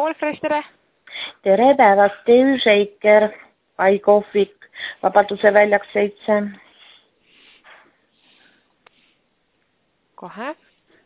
All Fresh, tere! Tere päevast, TÜ Shaker, Kai Kohvik, Vabaduse väljaks 7. Kohe.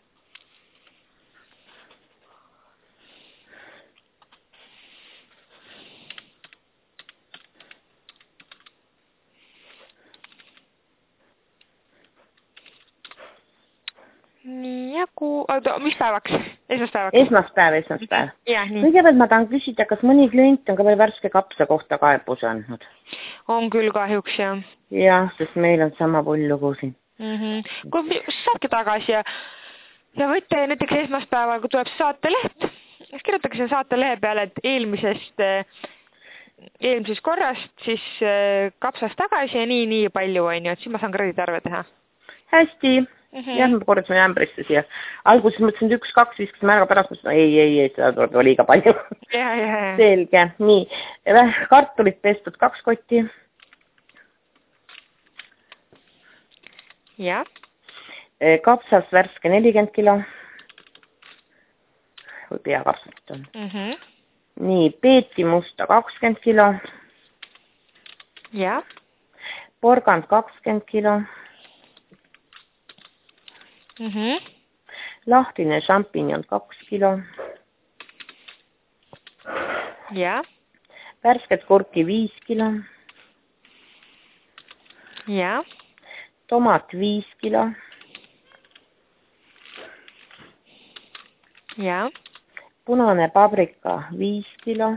Nii, ja mis päevaks? Esmaspäevaks? Esmaspäev. Ja, nii. Kõigepealt ma tahan küsida, kas mõni klient on ka veel värske kapsa kohta kaebuse andnud? On küll kahjuks, jah. Jah, sest meil on sama pull-lugu siin. Kui saatke tagasi ja võite näiteks esmaspäeval, kui tuleb saateleht, siis kirjutage selle saatelehe peale, et eelmisest korrast siis kapsast tagasi ja nii palju on ju, et siis ma saan krediitarve teha. Hästi. Jah, ma korraks olen ämbrisse siia. Alguses mõtlesin, et 1-2 viskasime ära, pärast mõtlesin, ei, seda tuleb liiga palju. Ja. Selge. Nii, kartulit pestud 2 kotti. Ja. Kapsas värske 40 kilo. Või peakapsast on. Nii, peeti musta 20 kilo. Ja. Porgand 20 kilo. Lahtine šampinjon 2 kilo. Ja. Värsket kurki 5 kilo. Ja. Tomat 5 kilo. Ja. Punane paprika 5 kilo.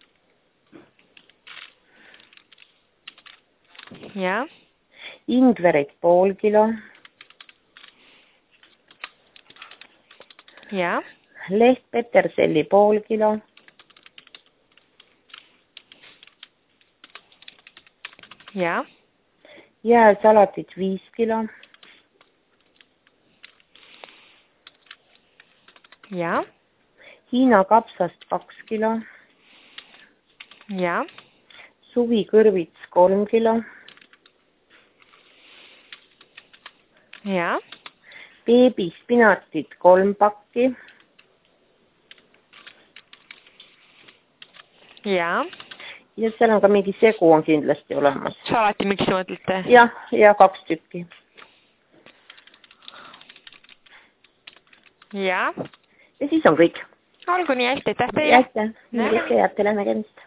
Ja. Ingverit pool kilo. Ja. Leht peterselli pool kilo. Ja. Jääsalatit 5 kilo. Ja. Hiina kapsast 2 kilo. Ja. Suvikõrvits 3 kilo. Ja. Beebispinatit 3 pakki. Ja. Ja seal on ka mingi segu on kindlasti olemas. Salati, miks mõtlete? Ja 2 tükki. Ja. Ja siis on kõik. Olgu nii, hästi, aitäh teile. Aitäh. Head teile nägemist.